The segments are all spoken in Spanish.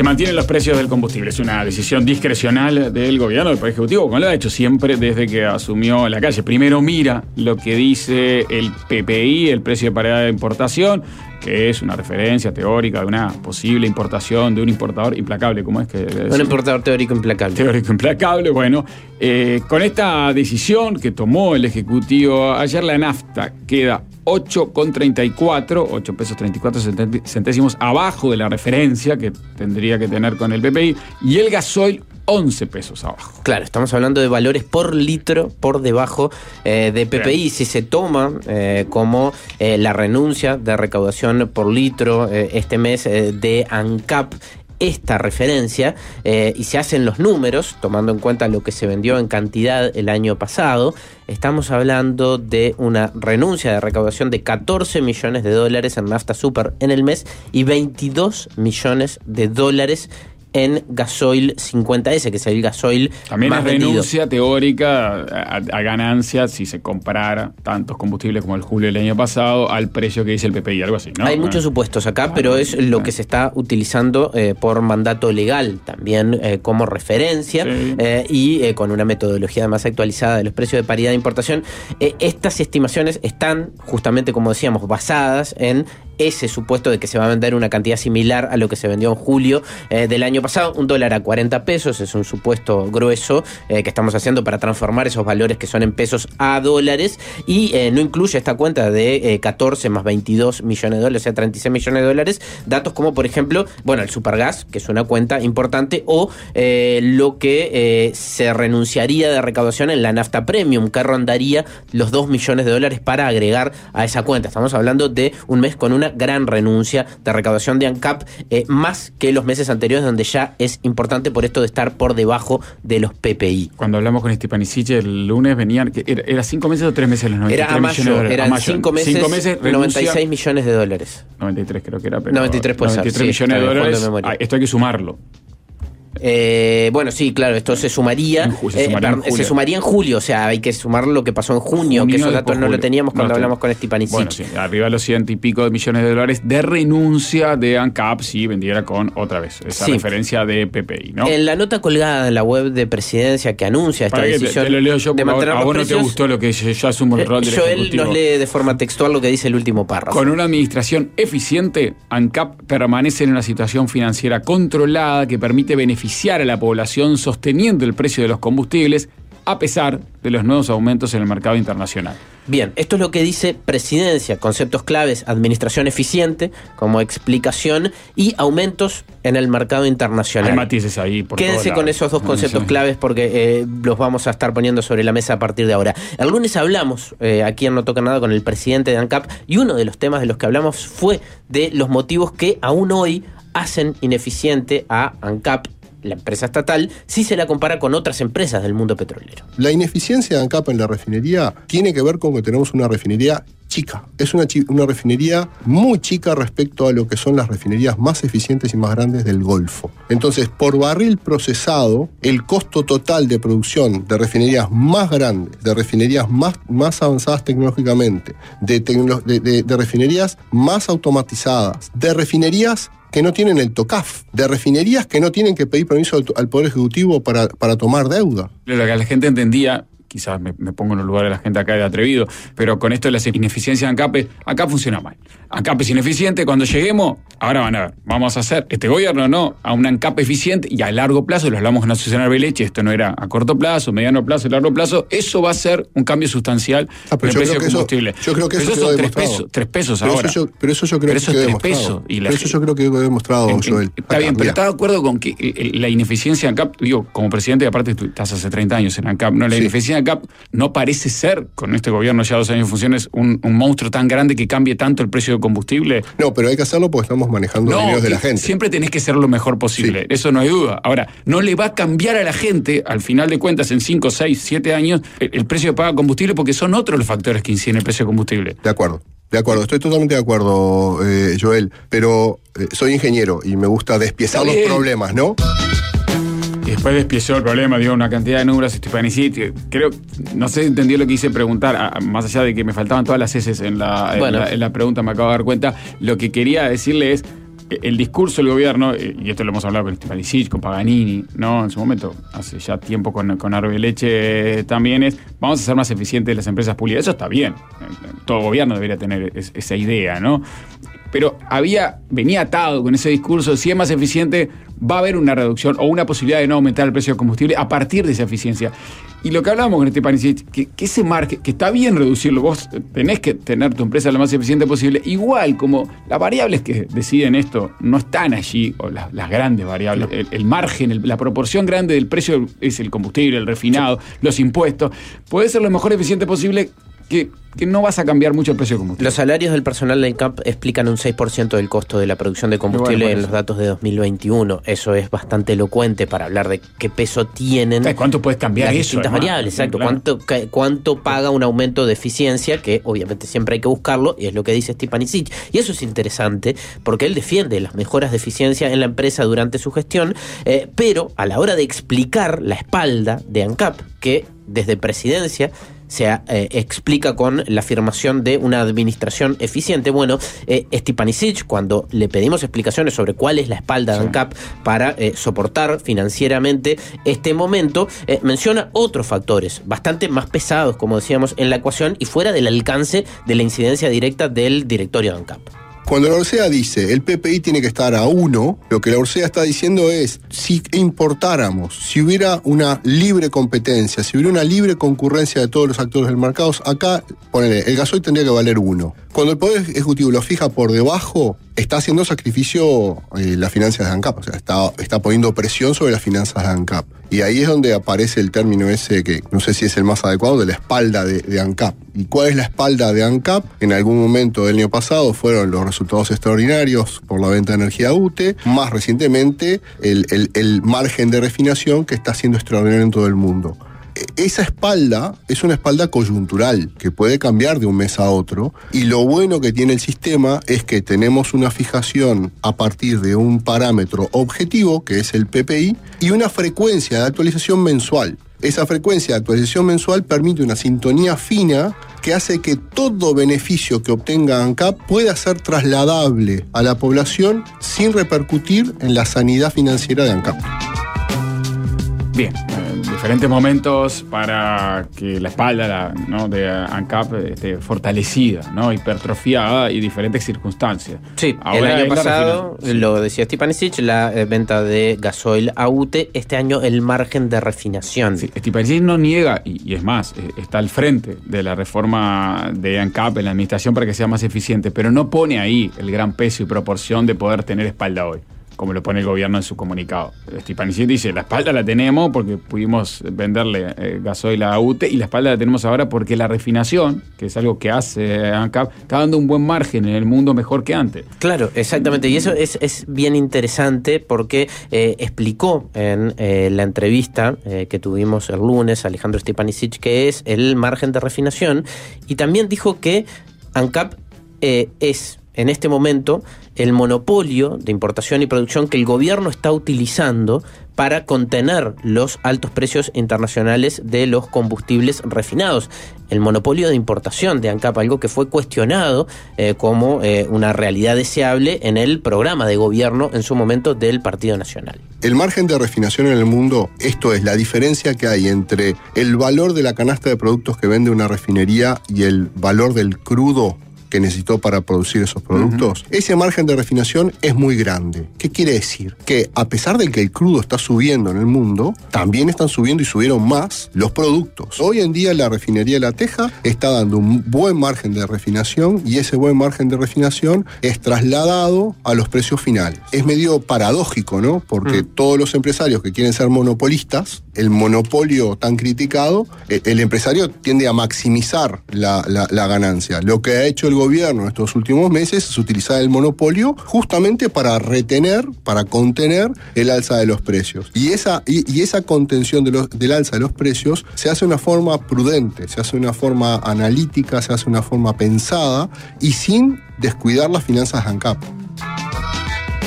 Se mantienen los precios del combustible. Es una decisión discrecional del gobierno, del Poder Ejecutivo, como lo ha hecho siempre desde que asumió la calle. Primero mira lo que dice el PPI, el precio de paridad de importación, que es una referencia teórica de una posible importación de un importador implacable. ¿Cómo es que un importador teórico implacable? Teórico implacable. Bueno, con esta decisión que tomó el Ejecutivo ayer, la nafta queda 8,34, 8 pesos 34 centésimos abajo de la referencia que tendría que tener con el PPI, y el gasoil 11 pesos abajo. Claro, estamos hablando de valores por litro por debajo de PPI. Bien. Si se toma como la renuncia de recaudación por litro este mes de ANCAP, esta referencia, y se hacen los números, tomando en cuenta lo que se vendió en cantidad el año pasado, estamos hablando de una renuncia de recaudación de $14 millones en nafta super en el mes y $22 millones en gasoil 50S, que es el gasoil también más vendido. Renuncia teórica a ganancias si se comprara tantos combustibles como el julio del año pasado al precio que dice el PPI, algo así, ¿no? Hay muchos supuestos acá, pero es lo que se está utilizando por mandato legal también como referencia, sí. Y con una metodología además actualizada de los precios de paridad de importación. Estas estimaciones están justamente, como decíamos, basadas en ese supuesto de que se va a vender una cantidad similar a lo que se vendió en julio del año pasado. $1 a 40 pesos es un supuesto grueso que estamos haciendo para transformar esos valores que son en pesos a dólares, y no incluye esta cuenta de 14 más $22 millones, o sea, $36 millones. Datos como, por ejemplo, bueno, el Supergas, que es una cuenta importante, o lo que se renunciaría de recaudación en la nafta premium, que rondaría los $2 millones para agregar a esa cuenta. Estamos hablando de un mes con una gran renuncia de recaudación de ANCAP, más que los meses anteriores, donde ya es importante por esto de estar por debajo de los PPI. Cuando hablamos con Stepanisic el lunes, venían, ¿era 5 meses o 3 meses los 93 era a mayo, millones de dólares? Eran 5 meses, $96 millones. 93 creo que era, pero 93 puede ser, 93 millones de dólares. Esto hay que sumarlo. Bueno, sí, claro, esto se sumaría en julio, o sea, hay que sumar lo que pasó en junio, que esos datos no lo teníamos cuando hablamos con Stepanisic. Bueno, sí, arriba de los 100 y pico de millones de dólares de renuncia de ANCAP si vendiera con otra vez esa referencia de PPI, ¿no? En la nota colgada en la web de Presidencia que anuncia esta decisión te lo leo yo, de mantener a vos no te gustó lo que yo asumo el rol del Ejecutivo. Joel nos lee de forma textual lo que dice el último párrafo. Con una administración eficiente, ANCAP permanece en una situación financiera controlada que permite beneficiar a la población sosteniendo el precio de los combustibles a pesar de los nuevos aumentos en el mercado internacional. Bien, esto es lo que dice Presidencia, conceptos claves: administración eficiente como explicación y aumentos en el mercado internacional. Hay matices ahí por Quédense con esos dos conceptos claves porque los vamos a estar poniendo sobre la mesa a partir de ahora. El lunes hablamos, aquí en No Toca Nada, con el presidente de ANCAP, y uno de los temas de los que hablamos fue de los motivos que aún hoy hacen ineficiente a ANCAP, la empresa estatal, si se la compara con otras empresas del mundo petrolero. La ineficiencia de ANCAP en la refinería tiene que ver con que tenemos una refinería chica. Es una refinería muy chica respecto a lo que son las refinerías más eficientes y más grandes del Golfo. Entonces, por barril procesado, el costo total de producción de refinerías más grandes, de refinerías más avanzadas tecnológicamente, de refinerías más automatizadas, de refinerías que no tienen el TOCAF, de refinerías que no tienen que pedir permiso al Poder Ejecutivo para tomar deuda. Lo que la gente entendía, quizás me pongo en el lugar de la gente acá de atrevido, pero con esto de las ineficiencias de ANCAP, acá funciona mal. ANCAP es ineficiente, cuando lleguemos, ahora van a ver, vamos a hacer este gobierno, ¿no?, a un ANCAP eficiente y a largo plazo, lo hablamos con la Asociación Arbeleche, esto no era a corto plazo, mediano plazo, largo plazo, eso va a ser un cambio sustancial en el precio del combustible. Yo creo que eso son 3 pesos ahora. Pero eso yo creo que quedó demostrado. Eso yo creo que quedó demostrado, Joel. Está bien, pero ¿estás de acuerdo con que la ineficiencia de ANCAP, digo, como presidente, aparte tú estás hace 30 años en ANCAP, no, la ineficiencia de ANCAP no parece ser, con este gobierno ya 2 años en funciones, un monstruo tan grande que cambie tanto el precio del combustible? No, pero hay que hacerlo porque estamos manejando los dineros de la gente. Siempre tenés que ser lo mejor posible, eso no hay duda. Ahora, no le va a cambiar a la gente, al final de cuentas, en 5, 6, 7 años, el precio que paga combustible, porque son otros los factores que inciden en el precio de combustible. De acuerdo, estoy totalmente de acuerdo, Joel, pero soy ingeniero y me gusta despiezar los problemas, ¿no? Y después despiezó el problema, dio una cantidad de números, Stepanisic, creo, no sé, entendí lo que quise preguntar, más allá de que me faltaban todas las heces en la pregunta, me acabo de dar cuenta, lo que quería decirle es, el discurso del gobierno, y esto lo hemos hablado con Stipanisic, con Paganini, ¿no? En su momento, hace ya tiempo con Arbeleche también, es vamos a ser más eficientes las empresas públicas. Eso está bien. Todo gobierno debería tener esa idea, ¿no? Pero venía atado con ese discurso, si es más eficiente, va a haber una reducción o una posibilidad de no aumentar el precio del combustible a partir de esa eficiencia. Y lo que hablábamos con Stipanisic, que ese margen, que está bien reducirlo, vos tenés que tener tu empresa lo más eficiente posible, igual como las variables que deciden esto no están allí, o las grandes variables, el margen, la proporción grande del precio es el combustible, el refinado, los impuestos, puede ser lo mejor eficiente posible, que no vas a cambiar mucho el precio del combustible. Los salarios del personal del CAP explican un 6% del costo de la producción de combustible en los datos de 2021. Eso es bastante elocuente para hablar de qué peso tienen. ¿Cuánto puedes cambiar las eso? Distintas variables, exacto. Claro. ¿Cuánto paga un aumento de eficiencia? Que obviamente siempre hay que buscarlo, y es lo que dice Stipanisic. Y eso es interesante porque él defiende las mejoras de eficiencia en la empresa durante su gestión, pero a la hora de explicar la espalda de ANCAP, que desde presidencia se explica con la afirmación de una administración eficiente. Bueno, Stipanisic, cuando le pedimos explicaciones sobre cuál es la espalda de ANCAP para soportar financieramente este momento, menciona otros factores bastante más pesados, como decíamos, en la ecuación y fuera del alcance de la incidencia directa del directorio de ANCAP. Cuando la Orsea dice el PPI tiene que estar a 1, lo que la Orsea está diciendo es, si importáramos, si hubiera una libre competencia, si hubiera una libre concurrencia de todos los actores del mercado, acá, ponele, el gasoil tendría que valer 1. Cuando el Poder Ejecutivo lo fija por debajo, está haciendo sacrificio las finanzas de ANCAP, o sea, está poniendo presión sobre las finanzas de ANCAP. Y ahí es donde aparece el término ese, que no sé si es el más adecuado, de la espalda de ANCAP. ¿Y cuál es la espalda de ANCAP? En algún momento del año pasado fueron los resultados extraordinarios por la venta de energía UTE, más recientemente el margen de refinación que está siendo extraordinario en todo el mundo. Esa espalda es una espalda coyuntural que puede cambiar de un mes a otro, y lo bueno que tiene el sistema es que tenemos una fijación a partir de un parámetro objetivo, que es el PPI, y una frecuencia de actualización mensual. Esa frecuencia de actualización mensual permite una sintonía fina que hace que todo beneficio que obtenga ANCAP pueda ser trasladable a la población sin repercutir en la sanidad financiera de ANCAP. Bien, diferentes momentos para que la espalda de ANCAP esté fortalecida, ¿no? Hipertrofiada, y diferentes circunstancias. Sí, ahora el año pasado, lo decía Stipanisic, la venta de gasoil a UTE, este año el margen de refinación. Sí, Stipanisic no niega, y es más, está al frente de la reforma de ANCAP en la administración para que sea más eficiente, pero no pone ahí el gran peso y proporción de poder tener espalda hoy, como lo pone el gobierno en su comunicado. Stipanisic dice, la espalda la tenemos porque pudimos venderle gasoil a UTE, y la espalda la tenemos ahora porque la refinación, que es algo que hace ANCAP, está dando un buen margen en el mundo mejor que antes. Claro, exactamente, y eso es bien interesante porque explicó en la entrevista que tuvimos el lunes Alejandro Stipanisic qué es el margen de refinación, y también dijo que ANCAP es en este momento el monopolio de importación y producción que el gobierno está utilizando para contener los altos precios internacionales de los combustibles refinados. El monopolio de importación de ANCAP, algo que fue cuestionado como una realidad deseable en el programa de gobierno en su momento del Partido Nacional. El margen de refinación en el mundo, esto es la diferencia que hay entre el valor de la canasta de productos que vende una refinería y el valor del crudo que necesitó para producir esos productos, ese margen de refinación es muy grande. ¿Qué quiere decir? Que a pesar de que el crudo está subiendo en el mundo, también están subiendo, y subieron más, los productos. Hoy en día la refinería de La Teja está dando un buen margen de refinación, y ese buen margen de refinación es trasladado a los precios finales. Es medio paradójico, ¿no? Porque todos los empresarios que quieren ser monopolistas, el monopolio tan criticado, el empresario tiende a maximizar la ganancia. Lo que ha hecho el gobierno en estos últimos meses es utilizar el monopolio justamente para retener, para contener el alza de los precios. Y esa contención del alza de los precios se hace de una forma prudente, se hace de una forma analítica, se hace de una forma pensada y sin descuidar las finanzas de ANCAP.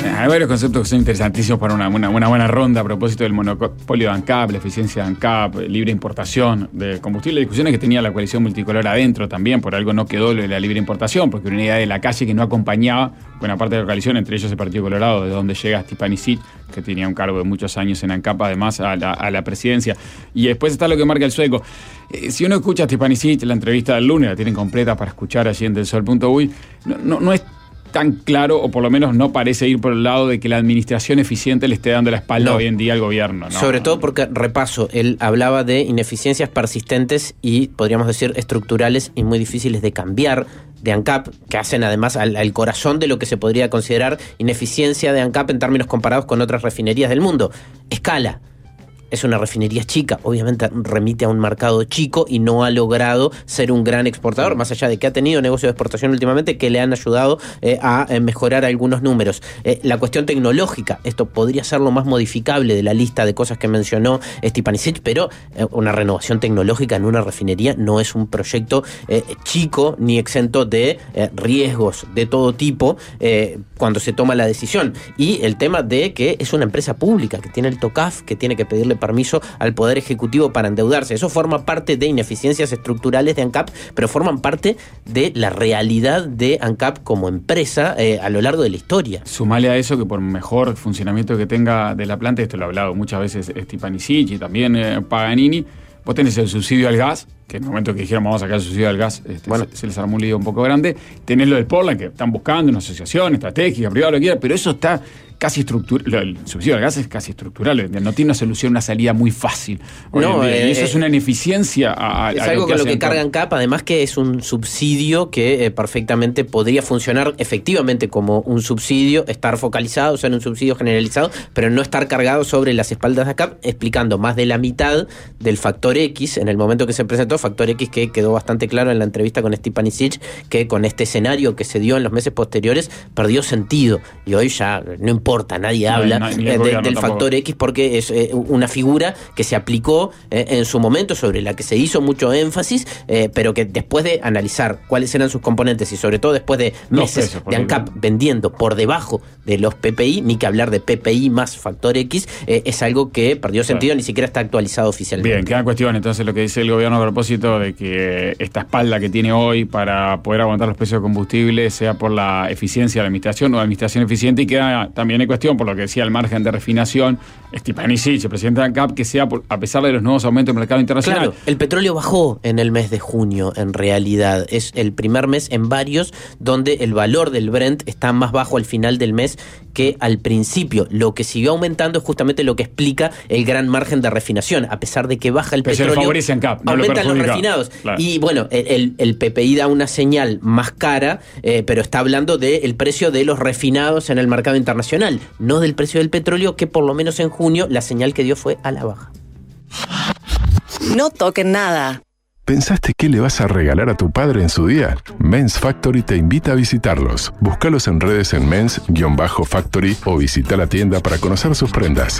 Hay varios conceptos que son interesantísimos para una buena ronda a propósito del monopolio de ANCAP, la eficiencia de ANCAP, libre importación de combustible, discusiones que tenía la coalición multicolor adentro también, por algo no quedó lo de la libre importación, porque una idea de la calle que no acompañaba buena parte de la coalición, entre ellos el Partido Colorado, de donde llega Stepanisic, que tenía un cargo de muchos años en ANCAP, además a la presidencia. Y después está lo que marca el sueco. Si uno escucha a Stepanisic, la entrevista del lunes, la tienen completa para escuchar allí en delsol.uy, no es tan claro, o por lo menos no parece ir por el lado de que la administración eficiente le esté dando la espalda hoy en día al gobierno, ¿no? Sobre todo porque, repaso, él hablaba de ineficiencias persistentes y, podríamos decir, estructurales y muy difíciles de cambiar de ANCAP, que hacen además al corazón de lo que se podría considerar ineficiencia de ANCAP en términos comparados con otras refinerías del mundo. Escala. Es una refinería chica, obviamente remite a un mercado chico y no ha logrado ser un gran exportador, más allá de que ha tenido negocios de exportación últimamente que le han ayudado a mejorar algunos números. La cuestión tecnológica, esto podría ser lo más modificable de la lista de cosas que mencionó Stepanisic, pero una renovación tecnológica en una refinería no es un proyecto chico ni exento de riesgos de todo tipo cuando se toma la decisión. Y el tema de que es una empresa pública, que tiene el TOCAF, que tiene que pedirle permiso al Poder Ejecutivo para endeudarse. Eso forma parte de ineficiencias estructurales de ANCAP, pero forman parte de la realidad de ANCAP como empresa a lo largo de la historia. Sumale a eso que por mejor funcionamiento que tenga de la planta, esto lo ha hablado muchas veces Stepanisic y también Paganini, vos tenés el subsidio al gas, que en el momento que dijeron vamos a sacar el subsidio al gas, se les armó un lío un poco grande. Tenés lo del Portland, que están buscando una asociación estratégica, privada, lo que quiera, pero eso está casi estructural. El subsidio al gas es casi estructural, no tiene una solución, una salida muy fácil. Y eso es una ineficiencia es algo con lo que cargan ANCAP, además que es un subsidio que perfectamente podría funcionar efectivamente como un subsidio, estar focalizado, ser un subsidio generalizado, pero no estar cargado sobre las espaldas de ANCAP, explicando más de la mitad del factor X en el momento que se presentó, factor X que quedó bastante claro en la entrevista con Stepanisic, que con este escenario que se dio en los meses posteriores perdió sentido, y hoy ya no importa, nadie habla del factor X, porque es una figura que se aplicó en su momento, sobre la que se hizo mucho énfasis, pero que después de analizar cuáles eran sus componentes y sobre todo después de meses de ANCAP vendiendo por debajo de los PPI, ni que hablar de PPI más factor X, es algo que perdió sentido, ni siquiera está actualizado oficialmente. Bien, queda cuestión entonces lo que dice el gobierno a propósito de que esta espalda que tiene hoy para poder aguantar los precios de combustible sea por la eficiencia de la administración o administración eficiente, y queda también en cuestión, por lo que decía el margen de refinación, Stepanisic, el presidente de ANCAP, que sea a pesar de los nuevos aumentos del mercado internacional. Claro, el petróleo bajó en el mes de junio, en realidad. Es el primer mes en varios donde el valor del Brent está más bajo al final del mes que al principio. Lo que siguió aumentando es justamente lo que explica el gran margen de refinación. A pesar de que baja el petróleo, favorece ANCAP, no aumentan los refinados. Claro. Y bueno, el PPI da una señal más cara, pero está hablando del precio de los refinados en el mercado internacional, no del precio del petróleo, que por lo menos en junio la señal que dio fue a la baja. No toquen nada. ¿Pensaste qué le vas a regalar a tu padre en su día? Men's Factory te invita a visitarlos. Búscalos en redes en Men's-Factory o visita la tienda para conocer sus prendas.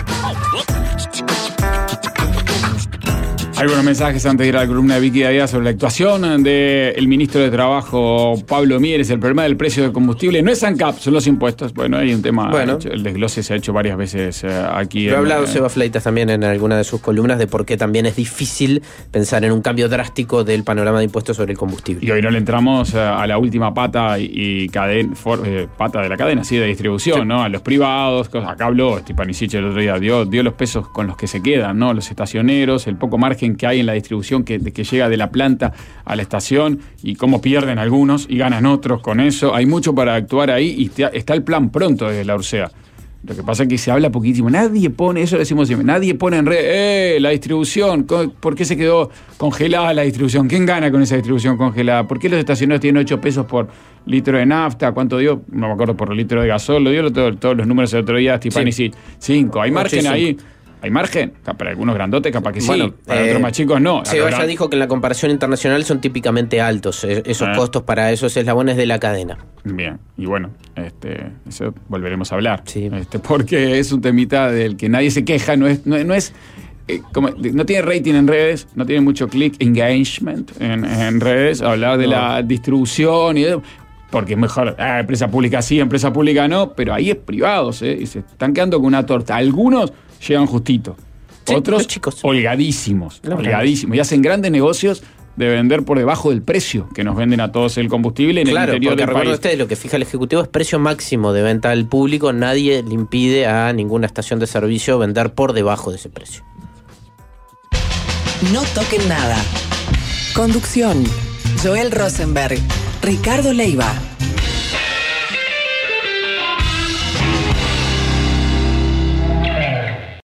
Hay buenos mensajes antes de ir a la columna de Vicky Díaz sobre la actuación del ministro de Trabajo, Pablo Mieres. El problema del precio del combustible no es ANCAP, son los impuestos. Bueno, hay un tema, el desglose se ha hecho varias veces aquí. Lo ha hablado Seba Fleitas también en alguna de sus columnas de por qué también es difícil pensar en un cambio drástico del panorama de impuestos sobre el combustible. Y hoy no le entramos a la última pata y pata de la cadena, sí, de distribución, sí, ¿no? A los privados, acá habló Stepanisic el otro día, dio los pesos con los que se quedan, ¿no? Los estacioneros, el poco margen que hay en la distribución que llega de la planta a la estación y cómo pierden algunos y ganan otros con eso. Hay mucho para actuar ahí y está el plan pronto desde la Ursea. Lo que pasa es que se habla poquísimo. Nadie pone, eso lo decimos siempre, nadie pone en red, la distribución, ¿por qué se quedó congelada la distribución? ¿Quién gana con esa distribución congelada? ¿Por qué los estacioneros tienen 8 pesos por litro de nafta? ¿Cuánto dio? No me acuerdo, por litro de gasol. Lo dio todos los números el otro día, Stepanisic. 5. ¿Hay margen ahí? ¿Hay margen? Para algunos grandotes capaz que sí, para otros más chicos no. Seba ya dijo que en la comparación internacional son típicamente altos esos costos para esos eslabones de la cadena. Bien, y bueno, eso volveremos a hablar. Sí. Porque es un temita del que nadie se queja, no tiene rating en redes, no tiene mucho click engagement en redes, hablar de la distribución y porque es mejor, empresa pública sí, empresa pública no, pero ahí es privados, y se están quedando con una torta. Algunos llegan justito, Sí, otros los chicos. holgadísimos, Los y hacen grandes negocios de vender por debajo del precio que nos venden a todos el combustible en el interior porque del recuerden país. ustedes, lo que fija el Ejecutivo es precio máximo de venta al público. Nadie le impide a ninguna estación de servicio vender por debajo de ese precio. No toquen nada. Conducción: Joel Rosenberg, Ricardo Leiva.